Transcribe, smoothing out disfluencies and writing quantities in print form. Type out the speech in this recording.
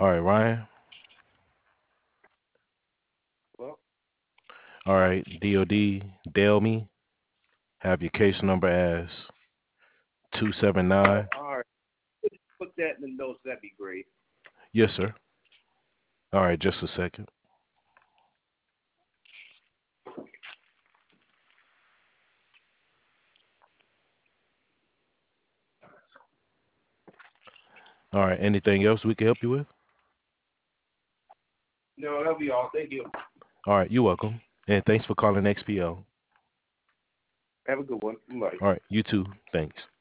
All right, Ryan. Well, All right, DOD, Delmy, have your case number as oh, 279. all right. Put that in the notes. That'd be great. Yes, sir. All right, just a second. All right, anything else we can help you with? No, that'll be all. Thank you. All right, you're welcome. And thanks for calling XPO. Have a good one. Bye. All right, you too. Thanks.